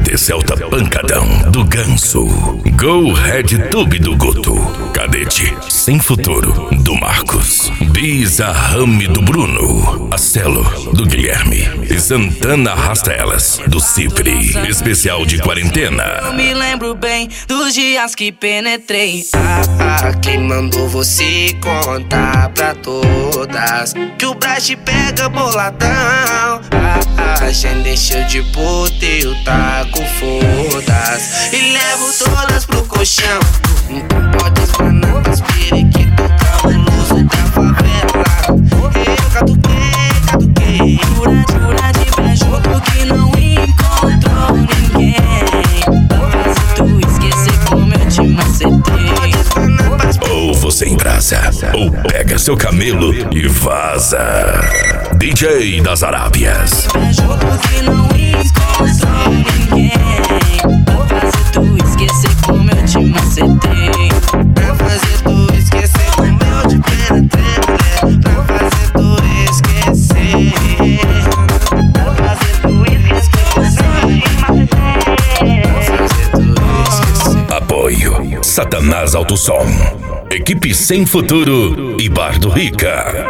CD Celta Pancadão do Ganso. Go Red Tube do Guto. Cadete Sem Futuro do Marcos. Bisa Rame do Bruno. Acelo do Guilherme. E Santana Arrasta Elas do Cipri. Especial de quarentena. Eu me lembro bem dos dias que penetrei. Quem mandou você contar pra todas que o Braz pega boladão? Já encheu de puta e eu taco fodas e levo todas pro colchão. Então pode espanar as periquitas cabuloso da favela. Eu catuquei Jura de pé junto que não encontrou ninguém pra fazer tu esquecer como eu te macetei. Ou você embrasa, ou pega seu camelo e vaza. DJ das Arábias. Pé junto que não encontrou ninguém pra fazer tu esquecer como eu te macetei. Pra fazer tu esquecer como eu te penetrei. Pra fazer tu esquecer. Pra fazer tu esquecer como eu te macetei. Pra fazer tu esquecer. Apoio Satanás Alto Som. Equipe Sem Futuro e Bar do Rica.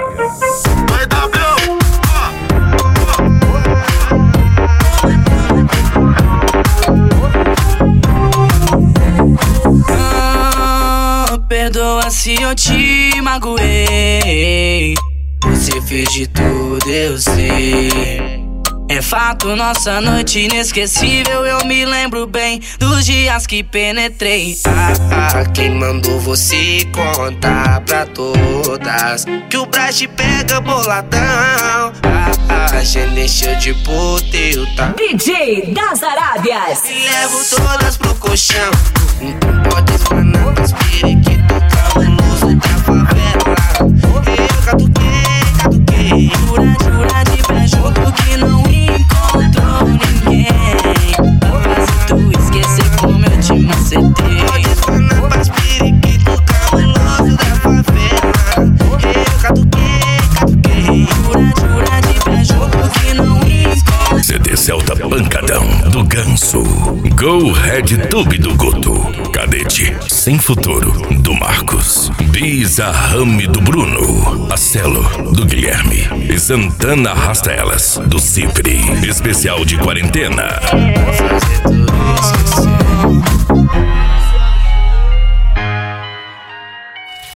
Perdoa se eu te magoei. Você fez de tudo, eu sei. É fato, nossa noite inesquecível. Eu me lembro bem dos dias que penetrei. Quem mandou você contar pra todas que o Braz pega boladão? Já encheu de puta e eu taco DJ das Arábias. e levo todas pro colchão. Então pode espanar as periquitas cabuloso da favela. Eu catuquei Jura de pé junto que não encontrou ninguém pra fazer tu esquecer como eu te macetei. pode espanar as periquitas cabuloso da favela. Eu catuquei Jura de pé junto que não encontrou. CD Celta Pancadão do Ganso. Go Red Tube do Guto. Cadete Sem Futuro do Marcos. Bisa Rame do Bruno. Acelo do Guilherme. E Santana Arrasta Elas do Cipri. Especial de quarentena. Pra fazer tu esquecer.